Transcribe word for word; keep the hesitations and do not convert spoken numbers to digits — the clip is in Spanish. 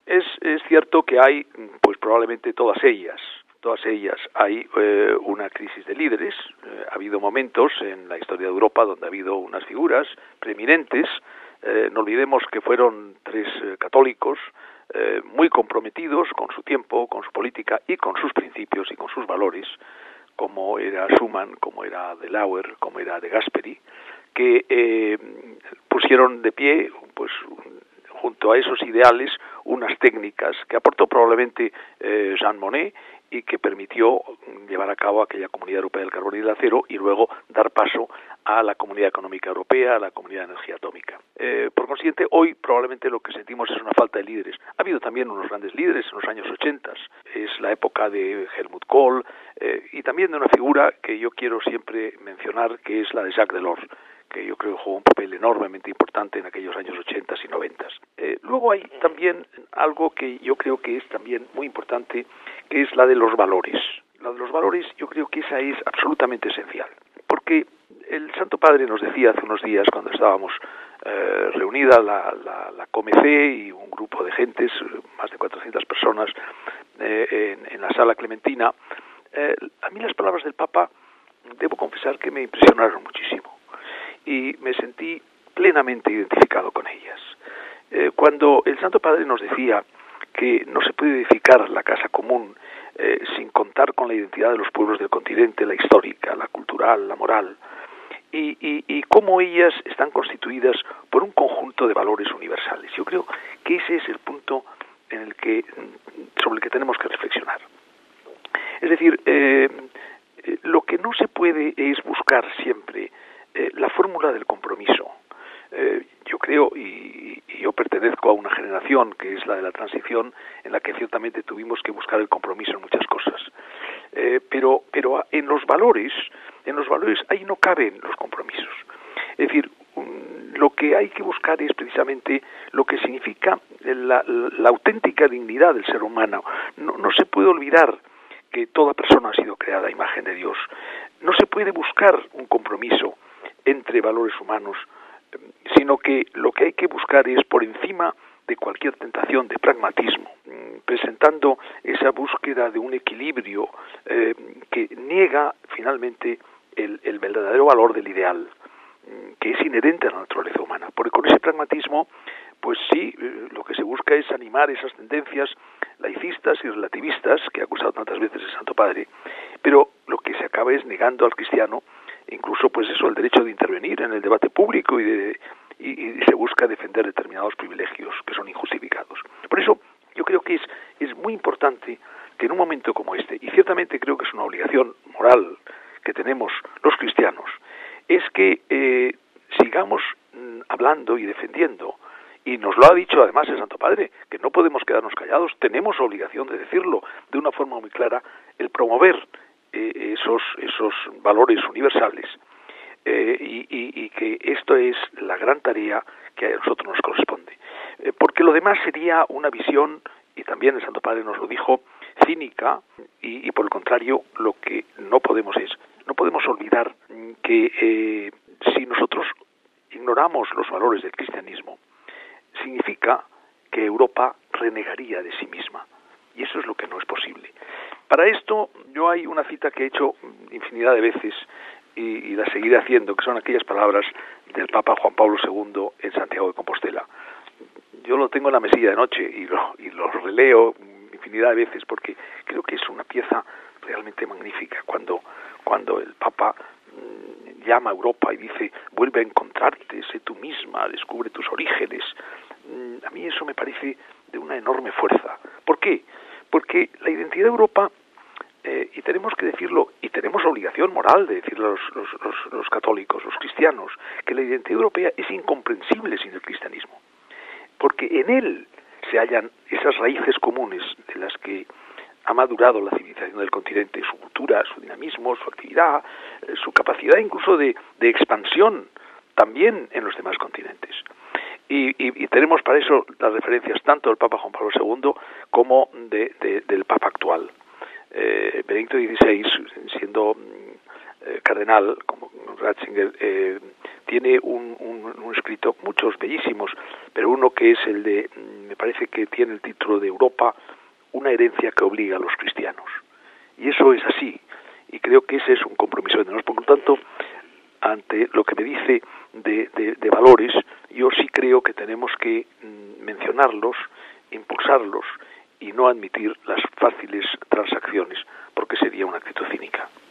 Es, es cierto que hay, pues probablemente todas ellas, todas ellas hay eh, una crisis de líderes. Eh, ha habido momentos en la historia de Europa donde ha habido unas figuras preeminentes. Eh, no olvidemos que fueron tres eh, católicos eh, muy comprometidos con su tiempo, con su política y con sus principios y con sus valores, como era Schuman, como era de Lauer, como era de Gasperi, que eh, pusieron de pie, pues, junto a esos ideales, unas técnicas que aportó probablemente eh, Jean Monnet y que permitió llevar a cabo aquella Comunidad Europea del Carbón y del Acero y luego dar paso a la Comunidad Económica Europea, a la Comunidad de Energía Atómica. Eh, por consiguiente, hoy probablemente lo que sentimos es una falta de líderes. Ha habido también unos grandes líderes en los años ochenta, es la época de Helmut Kohl eh, y también de una figura que yo quiero siempre mencionar, que es la de Jacques Delors, que yo creo que jugó un papel enormemente importante en aquellos años ochenta y noventa. Eh, luego hay también algo que yo creo que es también muy importante, que es la de los valores. La de los valores yo creo que esa es absolutamente esencial, porque el Santo Padre nos decía hace unos días, cuando estábamos eh, reunida la, la, la Comec y un grupo de gentes, más de cuatrocientas personas, eh, en, en la Sala Clementina, eh, a mí las palabras del Papa, debo confesar que me impresionaron muchísimo y me sentí plenamente identificado con ellas. Eh, cuando el Santo Padre nos decía que no se puede edificar la casa común eh, sin contar con la identidad de los pueblos del continente, la histórica, la cultural, la moral, y, y, y cómo ellas están constituidas por un conjunto de valores universales. Yo creo que ese es el punto en el que, sobre el que tenemos que reflexionar. Es decir, eh, lo que no se puede es buscar siempre Eh, la fórmula del compromiso. Eh, yo creo, y, y yo pertenezco a una generación que es la de la transición, en la que ciertamente tuvimos que buscar el compromiso en muchas cosas. Eh, pero, pero en los valores, en los valores ahí no caben los compromisos. Es decir, um, lo que hay que buscar es precisamente lo que significa la, la, la auténtica dignidad del ser humano. No, no se puede olvidar que toda persona ha sido creada a imagen de Dios. No se puede buscar un compromiso entre valores humanos, sino que lo que hay que buscar es, por encima de cualquier tentación de pragmatismo, presentando esa búsqueda de un equilibrio eh, que niega finalmente el, el verdadero valor del ideal, que es inherente a la naturaleza humana. Porque con ese pragmatismo, pues sí, eh, lo que se busca es animar esas tendencias laicistas y relativistas que ha acusado tantas veces el Santo Padre, pero lo que se acaba es negando al cristiano incluso, pues eso, el derecho de intervenir en el debate público y, de, y, y se busca defender determinados privilegios que son injustificados. Por eso yo creo que es, es muy importante que en un momento como este, y ciertamente creo que es una obligación moral que tenemos los cristianos, es que eh, sigamos mm, hablando y defendiendo, y nos lo ha dicho además el Santo Padre, que no podemos quedarnos callados, tenemos obligación de decirlo de una forma muy clara, el promover eh, esos, esos valores universales, eh, y, y, y que esto es la gran tarea que a nosotros nos corresponde. Eh, porque lo demás sería una visión, y también el Santo Padre nos lo dijo, cínica, y, y por el contrario, lo que no podemos es, no podemos olvidar que eh, si nosotros ignoramos los valores del cristianismo, significa que Europa renegaría de sí misma, y eso es lo que no es posible. Para esto, yo hay una cita que he hecho infinidad de veces y, y la seguiré haciendo, que son aquellas palabras del Papa Juan Pablo segundo en Santiago de Compostela. Yo lo tengo en la mesilla de noche y lo, y lo releo infinidad de veces porque creo que es una pieza realmente magnífica cuando, cuando el Papa mmm, llama a Europa y dice: vuelve a encontrarte, sé tú misma, descubre tus orígenes. Mmm, a mí eso me parece de una enorme fuerza. ¿Por qué? Porque la identidad de Europa, eh, y tenemos que decirlo, y tenemos la obligación moral de decirlo a los, los, los, los católicos, los cristianos, que la identidad europea es incomprensible sin el cristianismo, porque en él se hallan esas raíces comunes de las que ha madurado la civilización del continente, su cultura, su dinamismo, su actividad, eh, su capacidad incluso de, de expansión también en los demás continentes. Y, y, y tenemos para eso las referencias tanto del Papa Juan Pablo segundo como de, de, del Papa actual. Eh, Benedicto dieciséis, siendo eh, cardenal, como Ratzinger, eh, tiene un, un, un escrito, muchos bellísimos, pero uno que es el de, me parece que tiene el título de Europa, una herencia que obliga a los cristianos. Y eso es así, y creo que ese es un compromiso de nosotros. Por lo tanto, ante lo que me dice de, de, de valores, yo sí creo que tenemos que mm, mencionarlos, impulsarlos y no admitir las fáciles transacciones, porque sería una actitud cínica.